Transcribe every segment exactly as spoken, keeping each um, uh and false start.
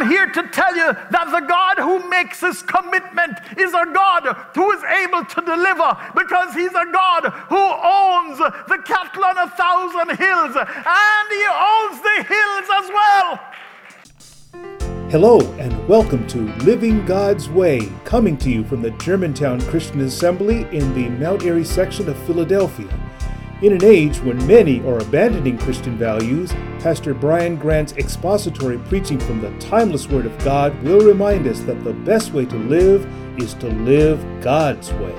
I'm here to tell you that the God who makes this commitment is a God who is able to deliver, because he's a God who owns the cattle on a thousand hills, and he owns the hills as well. Hello and welcome to Living God's Way, coming to you from the Germantown Christian Assembly in the Mount Airy section of Philadelphia. In an age when many are abandoning Christian values, Pastor Brian Grant's expository preaching from the timeless Word of God will remind us that the best way to live is to live God's way.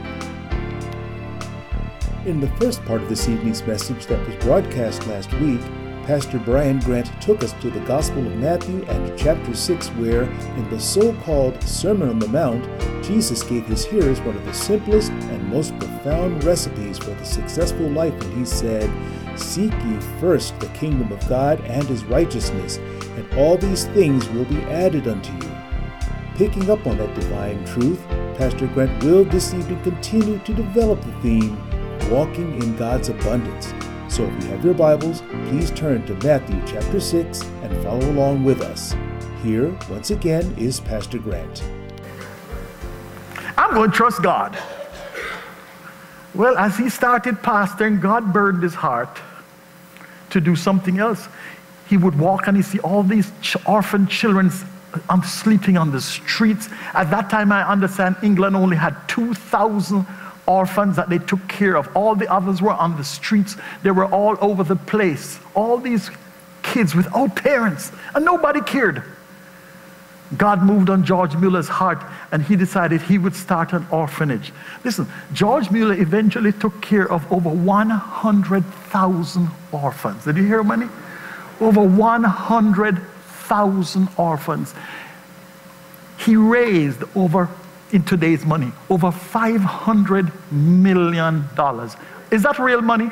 In the first part of this evening's message that was broadcast last week, Pastor Brian Grant took us to the Gospel of Matthew and chapter six, where, in the so-called Sermon on the Mount, Jesus gave his hearers one of the simplest and most profound recipes for the successful life, and he said, "Seek ye first the kingdom of God and his righteousness, and all these things will be added unto you." Picking up on that divine truth, Pastor Grant will this evening continue to develop the theme, Walking in God's Abundance. So if you have your Bibles, please turn to Matthew chapter six and follow along with us. Here, once again, is Pastor Grant. I'm going to trust God. Well, as he started pastoring, God burned his heart to do something else. He would walk and he see all these ch- orphan children um, sleeping on the streets. At that time, I understand England only had two thousand orphans that they took care of. All the others were on the streets. They were all over the place. All these kids without parents, and nobody cared. God moved on George Mueller's heart, and he decided he would start an orphanage. Listen, George Mueller eventually took care of over one hundred thousand orphans. Did you hear how many? Over one hundred thousand orphans. He raised over, in today's money, over five hundred million dollars. Is that real money?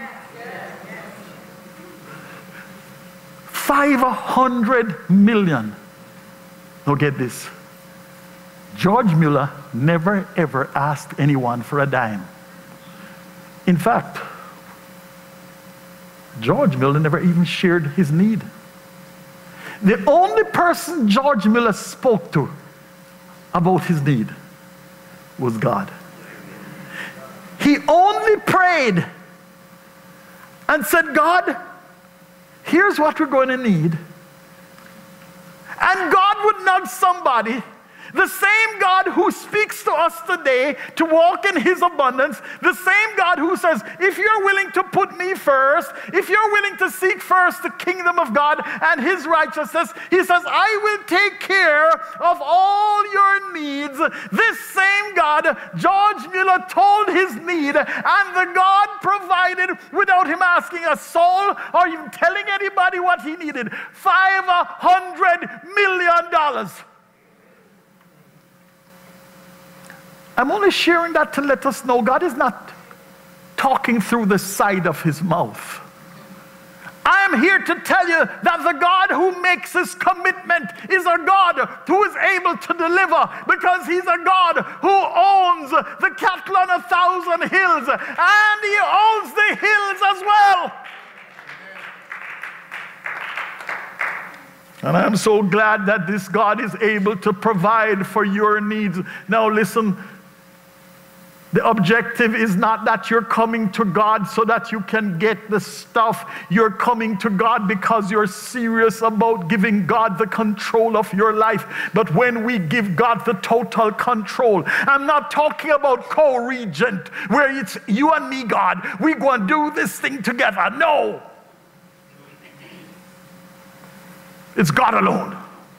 five hundred million. Now get this. George Mueller never ever asked anyone for a dime. In fact, George Mueller never even shared his need. The only person George Mueller spoke to about his need was God. He only prayed and said, "God, here's what we're going to need." And God would nudge somebody, the same God who speaks to us today to walk in his abundance, the same God who says, if you're willing to put me first, if you're willing to seek first the kingdom of God and his righteousness, he says, I will take care of all your needs. This same God, George Mueller told his need, and the God provided without him asking a soul or even telling anybody what he needed. five hundred million dollars. I'm only sharing that to let us know God is not talking through the side of his mouth. I am here to tell you that the God who makes this commitment is a God who is able to deliver, because he's a God who owns the cattle on a thousand hills, and he owns the hills as well. And I'm so glad that this God is able to provide for your needs. Now listen, the objective is not that you're coming to God so that you can get the stuff. You're coming to God because you're serious about giving God the control of your life. But when we give God the total control, I'm not talking about co-regent, where it's you and me, God, we're going to do this thing together. No. It's God alone.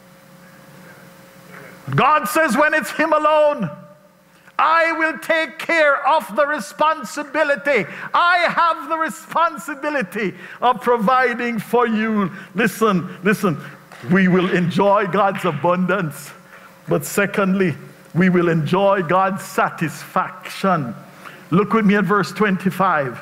God says when it's him alone, I will take care of the responsibility. I have the responsibility of providing for you. Listen, listen, we will enjoy God's abundance, but secondly, we will enjoy God's satisfaction. Look with me at verse twenty-five.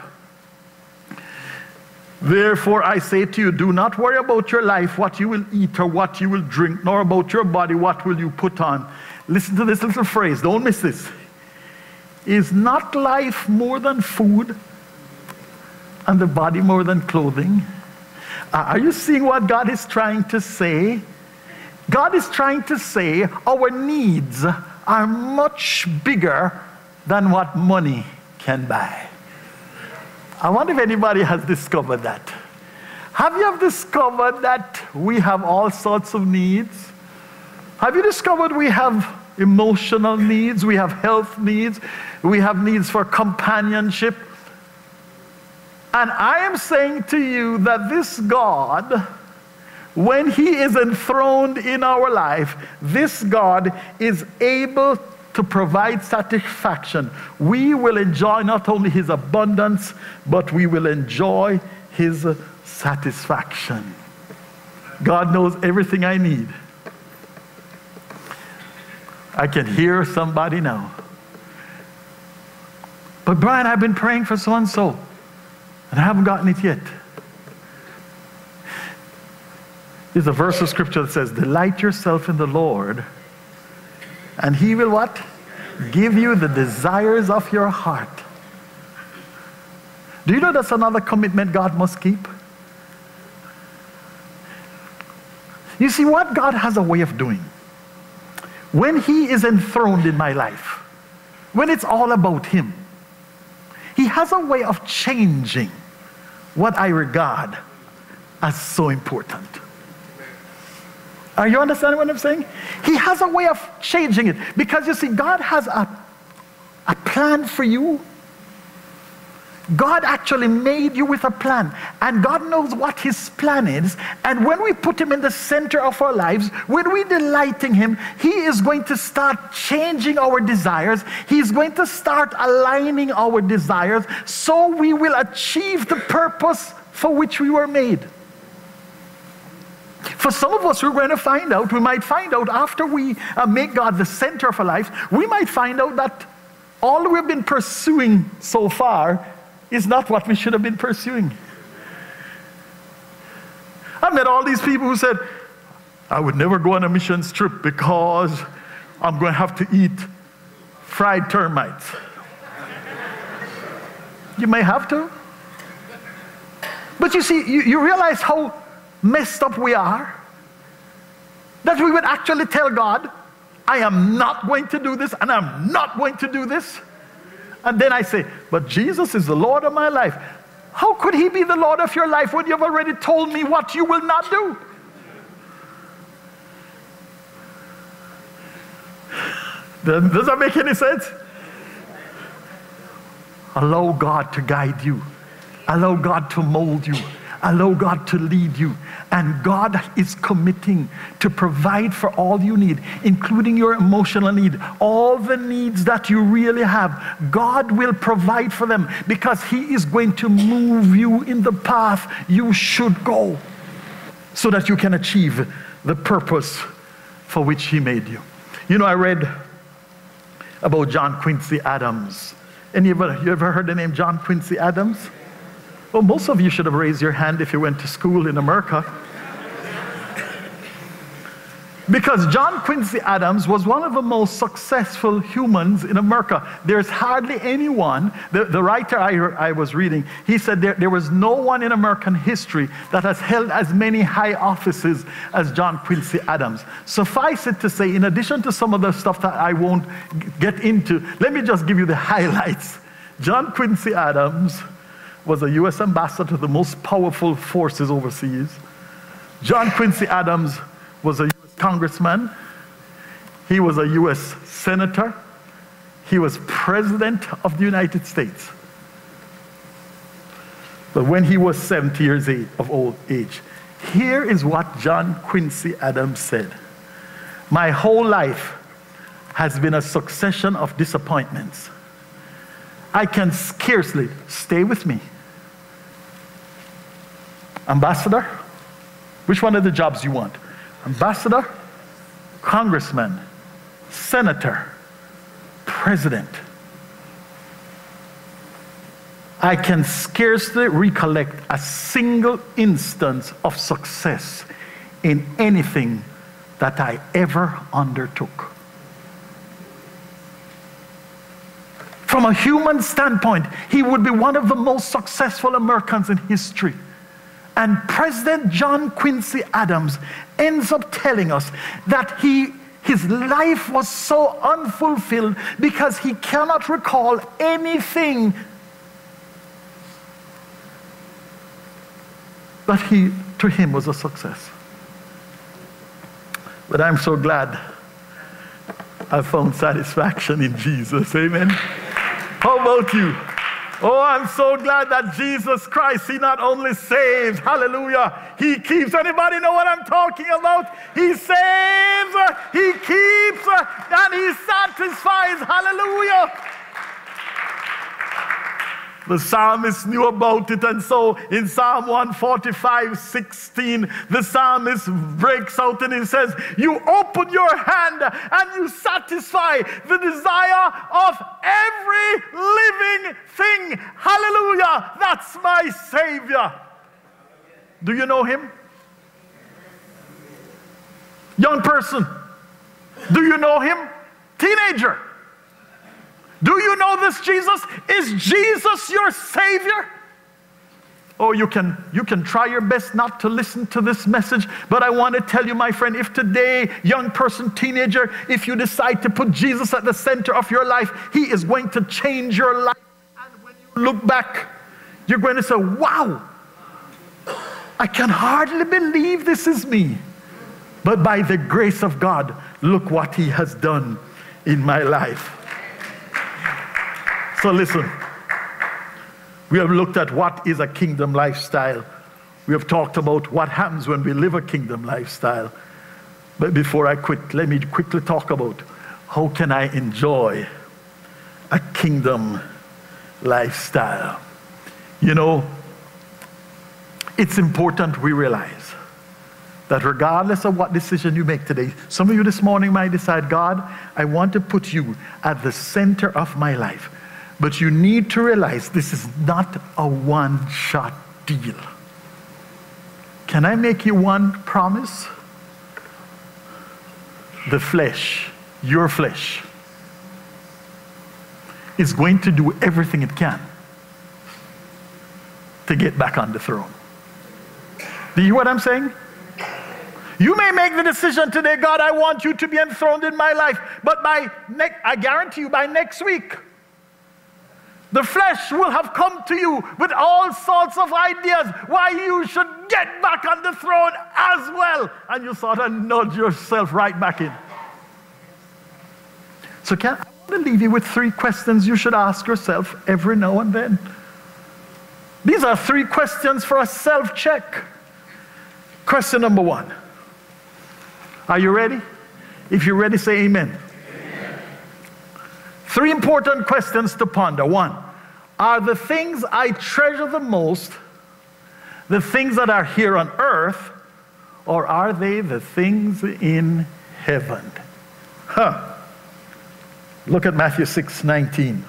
Therefore I say to you, do not worry about your life, what you will eat or what you will drink, nor about your body, what will you put on. Listen to this little phrase, don't miss this. Is not life more than food, and the body more than clothing? Uh, are you seeing what God is trying to say? God is trying to say our needs are much bigger than what money can buy. I wonder if anybody has discovered that. Have you discovered that we have all sorts of needs? Have you discovered we have emotional needs, we have health needs, we have needs for companionship? And I am saying to you that this God, when he is enthroned in our life, this God is able to provide satisfaction. We will enjoy not only his abundance, but we will enjoy his satisfaction. God knows everything I need. I can hear somebody now. But Brian, I've been praying for so-and-so, and I haven't gotten it yet. There's a verse of scripture that says, delight yourself in the Lord, and he will what? Give you the desires of your heart. Do you know that's another commitment God must keep? You see, what God has a way of doing, when he is enthroned in my life, when it's all about him, he has a way of changing what I regard as so important. Are you understanding what I'm saying? He has a way of changing it. Because you see, God has a, a plan for you. God actually made you with a plan. And God knows what his plan is. And when we put him in the center of our lives, when we delight in him, he is going to start changing our desires. He's going to start aligning our desires so we will achieve the purpose for which we were made. For some of us, we're going to find out, we might find out after we uh, make God the center of our lives, we might find out that all we've been pursuing so far is not what we should have been pursuing. I met all these people who said, I would never go on a missions trip because I'm going to have to eat fried termites. You may have to. But you see, you, you realize how messed up we are? That we would actually tell God, I am not going to do this, and I'm not going to do this. And then I say, but Jesus is the Lord of my life. How could he be the Lord of your life when you've already told me what you will not do? Does that make any sense? Allow God to guide you. Allow God to mold you. Allow God to lead you. And God is committing to provide for all you need, including your emotional need. All the needs that you really have, God will provide for them because he is going to move you in the path you should go so that you can achieve the purpose for which he made you. You know, I read about John Quincy Adams. Any of you ever heard the name John Quincy Adams? Well, most of you should have raised your hand if you went to school in America. Because John Quincy Adams was one of the most successful humans in America. There's hardly anyone, the, the writer I, I was reading, he said there, there was no one in American history that has held as many high offices as John Quincy Adams. Suffice it to say, in addition to some of the stuff that I won't get into, let me just give you the highlights. John Quincy Adams was a U S ambassador to the most powerful forces overseas. John Quincy Adams was a U S congressman. He was a U S senator. He was president of the United States. But when he was seventy years of old age, here is what John Quincy Adams said. My whole life has been a succession of disappointments. I can scarcely, stay with me. Ambassador? Which one of the jobs you want? Ambassador, congressman, senator, president. I can scarcely recollect a single instance of success in anything that I ever undertook. From a human standpoint, he would be one of the most successful Americans in history. And President John Quincy Adams ends up telling us that he his life was so unfulfilled because he cannot recall anything that he, to him was a success. But I'm so glad I found satisfaction in Jesus. Amen. How about you? Oh, I'm so glad that Jesus Christ, he not only saves, hallelujah, he keeps. Anybody know what I'm talking about? He saves, he keeps, and he satisfies. Hallelujah. The psalmist knew about it, and so in Psalm one forty-five, sixteen, the psalmist breaks out and he says, you open your hand and you satisfy the desire of every living thing. Hallelujah. That's my Savior. Do you know him? Young person, do you know him? Teenager, do you know this Jesus? Is Jesus your Savior? Oh, you can, you can try your best not to listen to this message, but I want to tell you, my friend, if today, young person, teenager, if you decide to put Jesus at the center of your life, he is going to change your life. And when you look back, you're going to say, wow, I can hardly believe this is me. But by the grace of God, look what he has done in my life. So listen, we have looked at what is a kingdom lifestyle. We have talked about what happens when we live a kingdom lifestyle. But before I quit, let me quickly talk about how can I enjoy a kingdom lifestyle. You know, it's important we realize that regardless of what decision you make today, some of you this morning might decide, God, I want to put you at the center of my life. But you need to realize this is not a one-shot deal. Can I make you one promise? The flesh, your flesh, is going to do everything it can to get back on the throne. Do you hear what I'm saying? You may make the decision today, God, I want you to be enthroned in my life. But by next, I guarantee you, by next week, the flesh will have come to you with all sorts of ideas why you should get back on the throne as well. And you sort of nudge yourself right back in. So can, I want to leave you with three questions you should ask yourself every now and then. These are three questions for a self-check. Question number one. Are you ready? If you're ready, say amen. Three important questions to ponder. One, are the things I treasure the most the things that are here on earth, or are they the things in heaven? Huh. Look at Matthew six nineteen.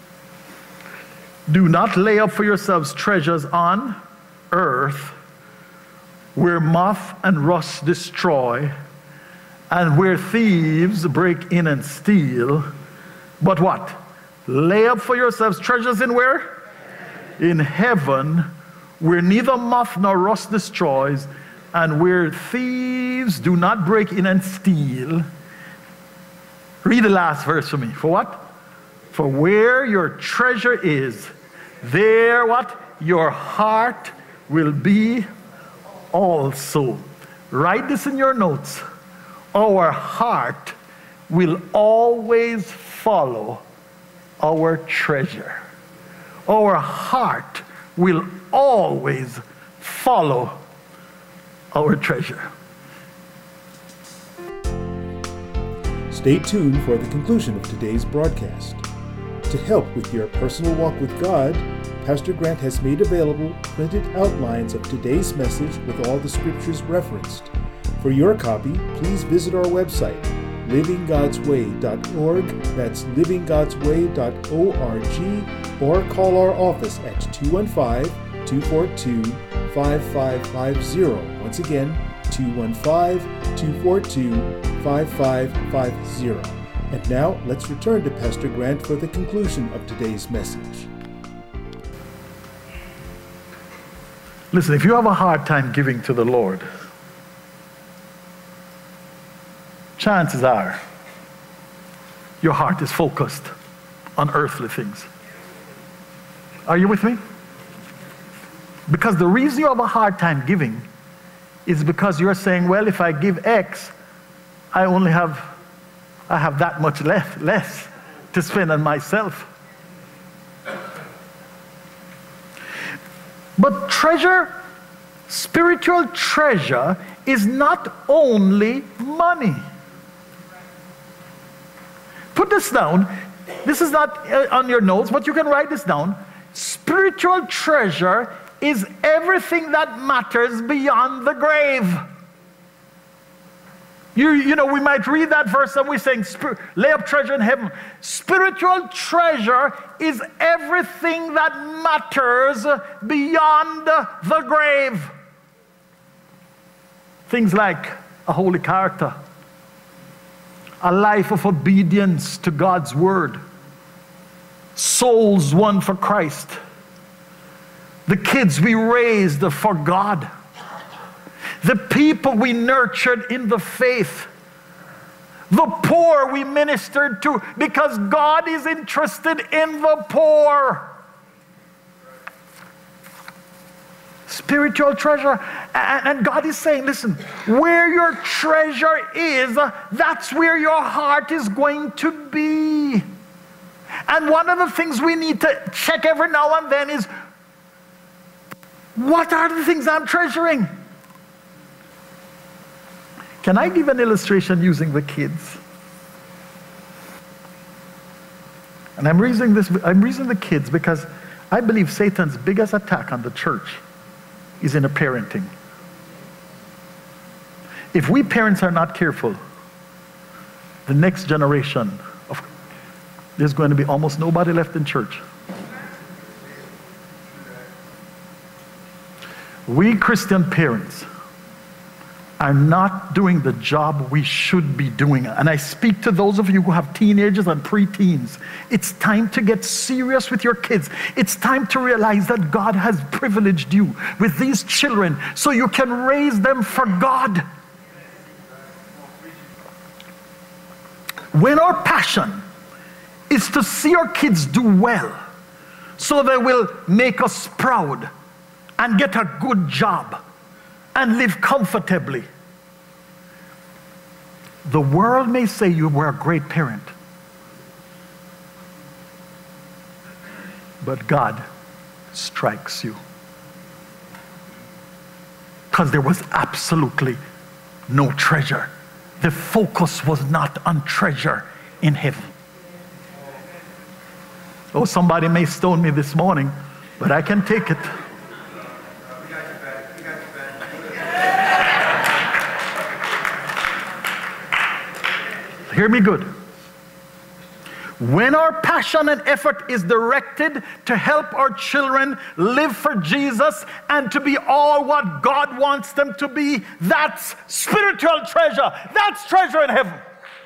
Do not lay up for yourselves treasures on earth, where moth and rust destroy, and where thieves break in and steal. But what? Lay up for yourselves treasures in where? In heaven, where neither moth nor rust destroys, and where thieves do not break in and steal. Read the last verse for me. For what? For where your treasure is, there what? Your heart will be also. Write this in your notes. Our heart will always follow our treasure. Our heart will always follow our treasure. Stay tuned for the conclusion of today's broadcast. To help with your personal walk with God, Pastor Grant has made available printed outlines of today's message with all the scriptures referenced. For your copy, please visit our website, living gods way dot org, that's living gods way dot org, or call our office at two one five, two four two, five five five zero. Once again, two one five, two four two, five five five zero. And now, let's return to Pastor Grant for the conclusion of today's message. Listen, if you have a hard time giving to the Lord, chances are your heart is focused on earthly things. Are you with me? Because the reason you have a hard time giving is because you're saying, well, if I give X, I only have, I have that much left, less to spend on myself. But treasure, spiritual treasure, is not only money. Put this down. This is not uh, on your notes, but you can write this down. Spiritual treasure is everything that matters beyond the grave. You, you know, we might read that verse and we're saying, lay up treasure in heaven. Spiritual treasure is everything that matters beyond the grave. Things like a holy character, a life of obedience to God's word, souls won for Christ, the kids we raised for God, the people we nurtured in the faith, the poor we ministered to, because God is interested in the poor. Spiritual treasure. And God is saying, listen, where your treasure is, that's where your heart is going to be. And one of the things we need to check every now and then is, what are the things I'm treasuring? Can I give an illustration using the kids? And I'm raising this, I'm raising the kids because I believe Satan's biggest attack on the church is in the parenting. If we parents are not careful, the next generation of, there's going to be almost nobody left in church. We Christian parents are not doing the job we should be doing. And I speak to those of you who have teenagers and preteens. It's time to get serious with your kids. It's time to realize that God has privileged you with these children so you can raise them for God. When our passion is to see our kids do well, so they will make us proud and get a good job and live comfortably. The world may say you were a great parent, but God strikes you. Because there was absolutely no treasure. The focus was not on treasure in heaven. Oh, somebody may stone me this morning, but I can take it. Hear me good. When our passion and effort is directed to help our children live for Jesus and to be all what God wants them to be, that's spiritual treasure. That's treasure in heaven.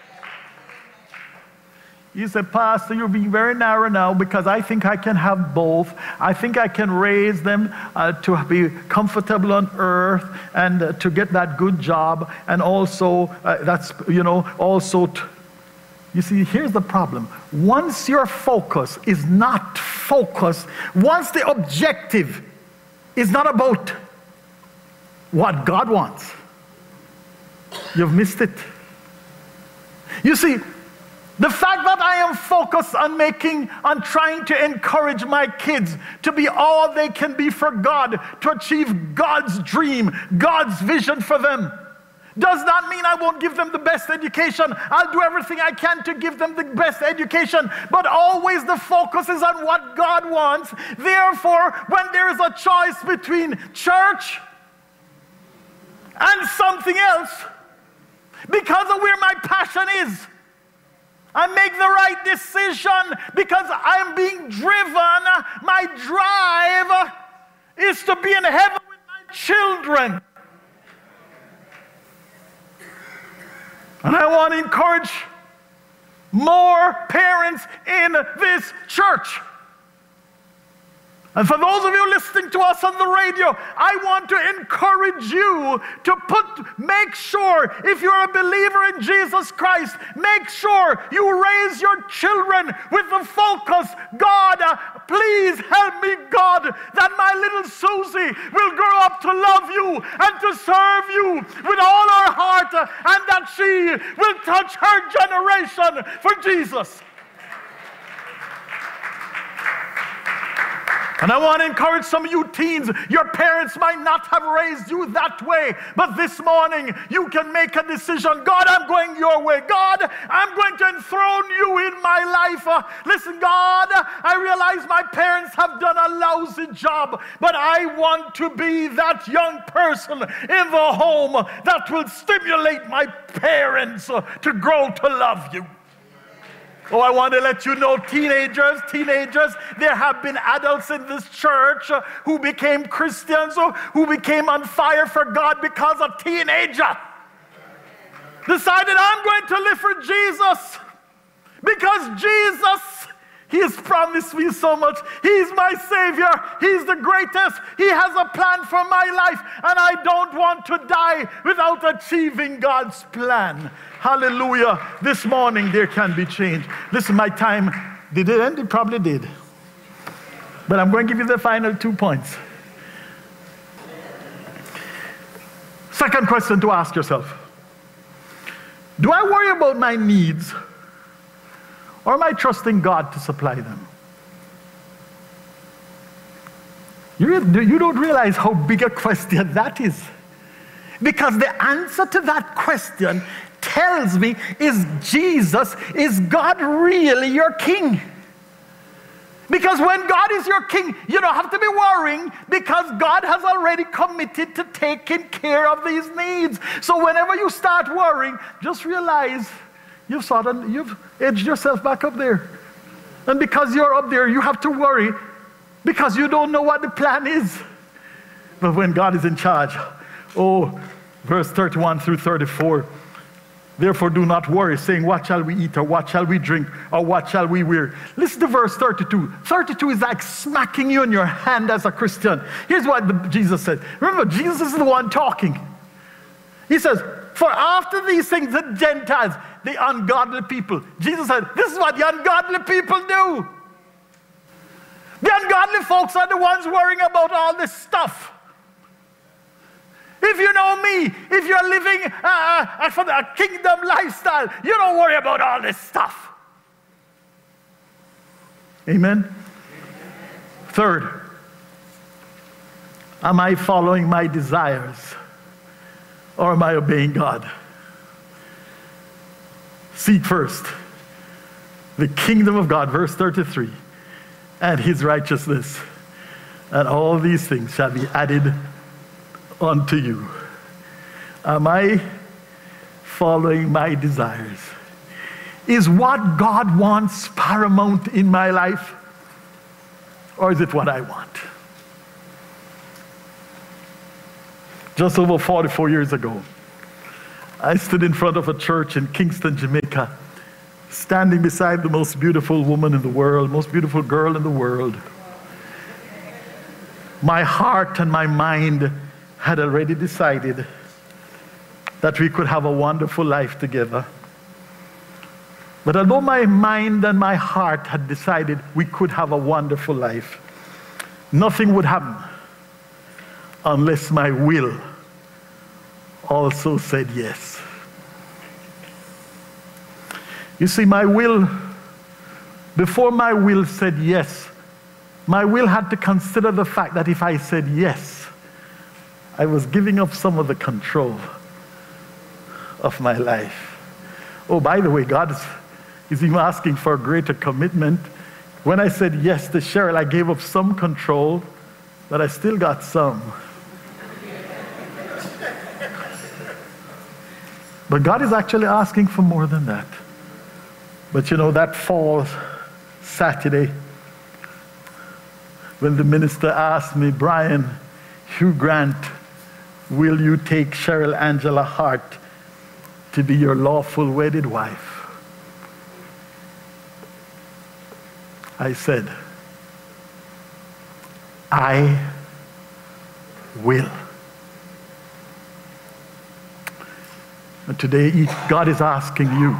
You say, Pastor, you're being very narrow now because I think I can have both. I think I can raise them uh, to be comfortable on earth and uh, to get that good job. And also, uh, that's, you know, also, t- you see, here's the problem. Once your focus is not focused, once the objective is not about what God wants, you've missed it. You see, the fact that I am focused on making, on trying to encourage my kids to be all they can be for God, to achieve God's dream, God's vision for them, does not mean I won't give them the best education. I'll do everything I can to give them the best education, but always the focus is on what God wants. Therefore, when there is a choice between church and something else, because of where my passion is, I make the right decision because I'm being driven. My drive is to be in heaven with my children. And I want to encourage more parents in this church. And for those of you listening to us on the radio, I want to encourage you to put, make sure, if you're a believer in Jesus Christ, make sure you raise your children with the focus, God, uh, please help me, God, that my little Susie will grow up to love you and to serve you with all her heart, uh, and that she will touch her generation for Jesus. And I want to encourage some of you teens, your parents might not have raised you that way, but this morning you can make a decision. God, I'm going your way. God, I'm going to enthrone you in my life. Uh, listen, God, I realize my parents have done a lousy job, but I want to be that young person in the home that will stimulate my parents uh, to grow to love you. Oh, I want to let you know, teenagers, teenagers, there have been adults in this church uh, who became Christians, uh, who became on fire for God because a teenager decided, I'm going to live for Jesus. Because Jesus, He has promised me so much. He's my Savior. He's the greatest. He has a plan for my life, and I don't want to die without achieving God's plan. Hallelujah. This morning there can be change. Listen, my time, did it end? It probably did. But I'm going to give you the final two points. Second question to ask yourself. Do I worry about my needs, or am I trusting God to supply them? You, you don't realize how big a question that is. Because the answer to that question tells me, is Jesus, is God really your king? Because when God is your king, you don't have to be worrying, because God has already committed to taking care of these needs. So whenever you start worrying, just realize you've sort of, you've edged yourself back up there. And because you're up there, you have to worry because you don't know what the plan is. But when God is in charge, oh, verse thirty-one through thirty-four, therefore do not worry, saying, what shall we eat, or what shall we drink, or what shall we wear? Listen to verse thirty-two. thirty-two is like smacking you in your hand as a Christian. Here's what the, Jesus said. Remember, Jesus is the one talking. He says, for after these things, the Gentiles, the ungodly people. Jesus said, this is what the ungodly people do. The ungodly folks are the ones worrying about all this stuff. If you know me, if you're living uh, uh, for a kingdom lifestyle, you don't worry about all this stuff. Amen? Amen? Third, am I following my desires, or am I obeying God? Seek first the kingdom of God, verse thirty-three, and His righteousness, and all these things shall be added unto you. Am I following my desires? Is what God wants paramount in my life, or is it what I want? Just over forty-four years ago, I stood in front of a church in Kingston, Jamaica, standing beside the most beautiful woman in the world, most beautiful girl in the world. My heart and my mind had already decided that we could have a wonderful life together. But although my mind and my heart had decided we could have a wonderful life, nothing would happen unless my will also said yes. You see, my will, before my will said yes, my will had to consider the fact that if I said yes, I was giving up some of the control of my life. Oh, by the way, God is, is even asking for a greater commitment. When I said yes to Cheryl, I gave up some control, but I still got some. But God is actually asking for more than that. But you know, that fall Saturday, when the minister asked me, Brian, Hugh Grant, will you take Cheryl Angela Hart to be your lawful wedded wife? I said, I will. And today, God is asking you,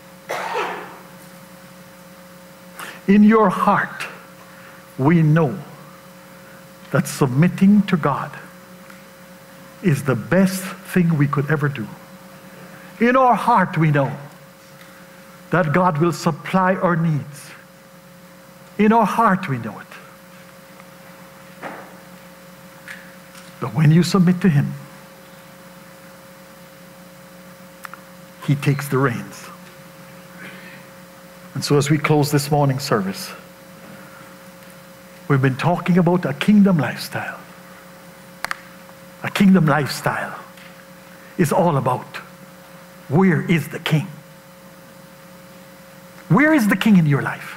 in your heart, we know that submitting to God is the best thing we could ever do. In our heart, we know that God will supply our needs. In our heart, we know it. But when you submit to Him, He takes the reins. And so as we close this morning service, we've been talking about a kingdom lifestyle. A kingdom lifestyle is all about, where is the King? Where is the King in your life?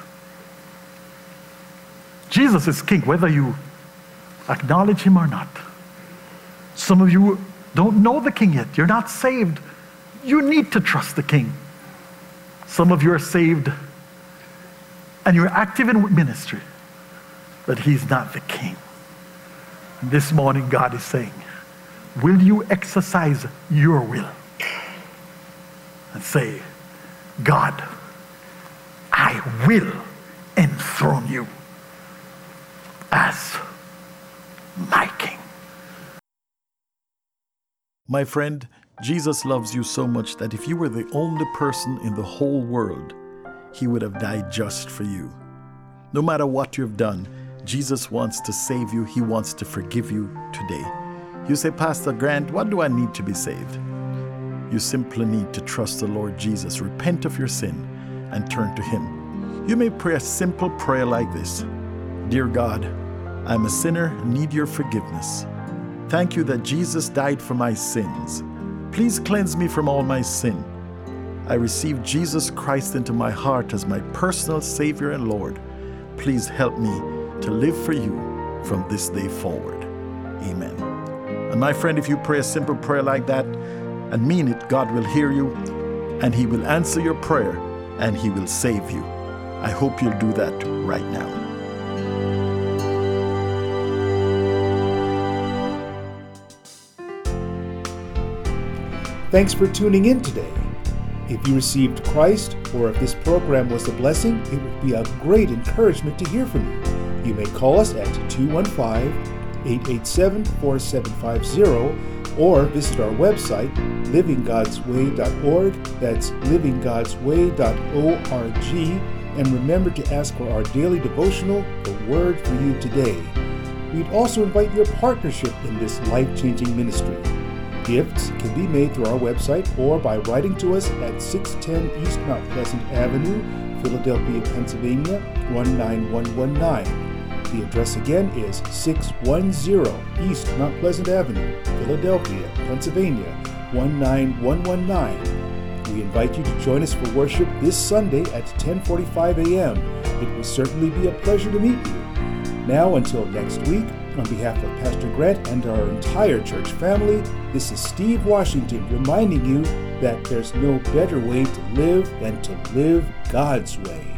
Jesus is King, whether you acknowledge Him or not. Some of you don't know the King yet. You're not saved. You need to trust the King. Some of you are saved and you're active in ministry, but He's not the King. And this morning, God is saying, will you exercise your will and say, God, I will enthrone you as my King. My friend, Jesus loves you so much that if you were the only person in the whole world, He would have died just for you. No matter what you've done, Jesus wants to save you. He wants to forgive you today. You say, Pastor Grant, what do I need to be saved? You simply need to trust the Lord Jesus, repent of your sin, and turn to Him. You may pray a simple prayer like this. Dear God, I'm a sinner and need your forgiveness. Thank you that Jesus died for my sins. Please cleanse me from all my sin. I receive Jesus Christ into my heart as my personal Savior and Lord. Please help me to live for you from this day forward. Amen. And my friend, if you pray a simple prayer like that and mean it, God will hear you and He will answer your prayer and He will save you. I hope you'll do that right now. Thanks for tuning in today. If you received Christ, or if this program was a blessing, it would be a great encouragement to hear from you. You may call us at two one five, eight eight seven, four seven five zero or visit our website, living gods way dot org. That's living gods way dot org. And remember to ask for our daily devotional, The Word for You Today. We'd also invite your partnership in this life-changing ministry. Gifts can be made through our website or by writing to us at six ten East Mount Pleasant Avenue, Philadelphia, Pennsylvania, one nine one one nine. The address again is six ten East Mount Pleasant Avenue, Philadelphia, Pennsylvania, one nine one one nine. We invite you to join us for worship this Sunday at ten forty-five a.m. It will certainly be a pleasure to meet you. Now, until next week, on behalf of Pastor Grant and our entire church family, this is Steve Washington reminding you that there's no better way to live than to live God's way.